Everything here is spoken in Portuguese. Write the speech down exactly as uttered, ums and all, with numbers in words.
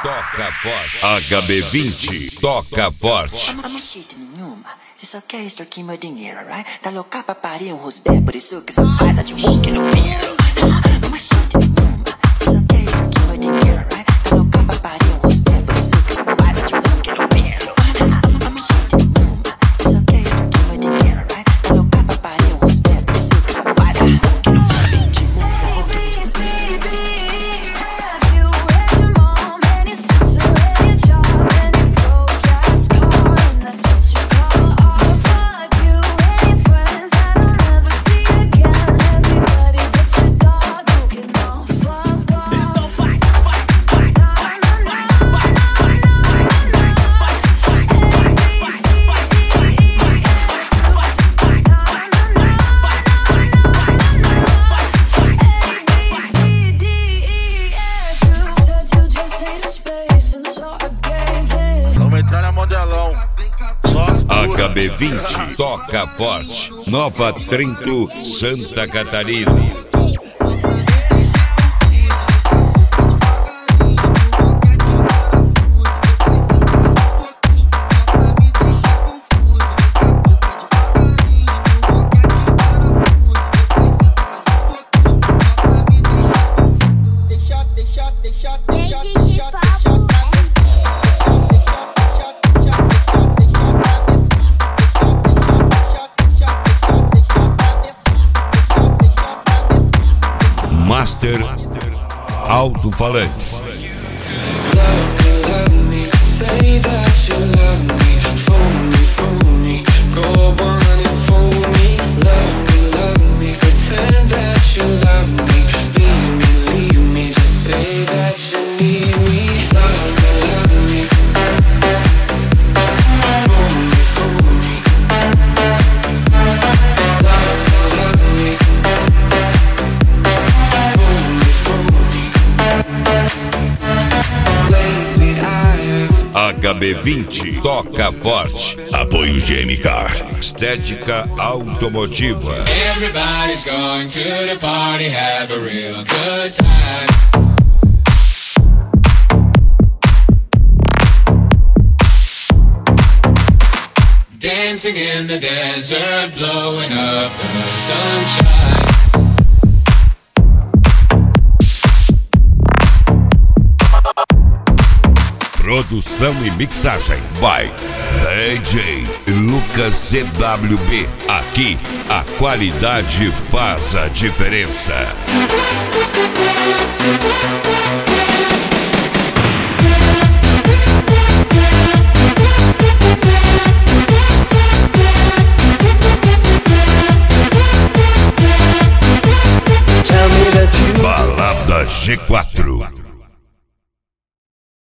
toca forte. H B vinte, toca forte. Uma shit nenhuma, você só quer extorquir meu dinheiro, right? Tá louca pra parir um rosbé, por isso que só faz a de um que no piro. Uma shit nenhuma, você só quer extorquir meu dinheiro, right? Tá louca pra parir um rosbé, por isso que só faz a de um que no piro. Uma shit nenhuma, você só quer extorquir meu dinheiro, right? Tá louca pra parir um rosbé, por isso que só faz a de um que no piro. H B vinte, toca forte. Nova Trento, Santa Catarina. Master Alto-Falantes. H B vinte, toca forte. Apoio G M Car. Estética automotiva. Everybody's going to the party, have a real good time. Dancing in the desert, blowing up the sunshine. Produção e mixagem by D J Lucas C W B. Aqui a qualidade faz a diferença. Balada G quatro.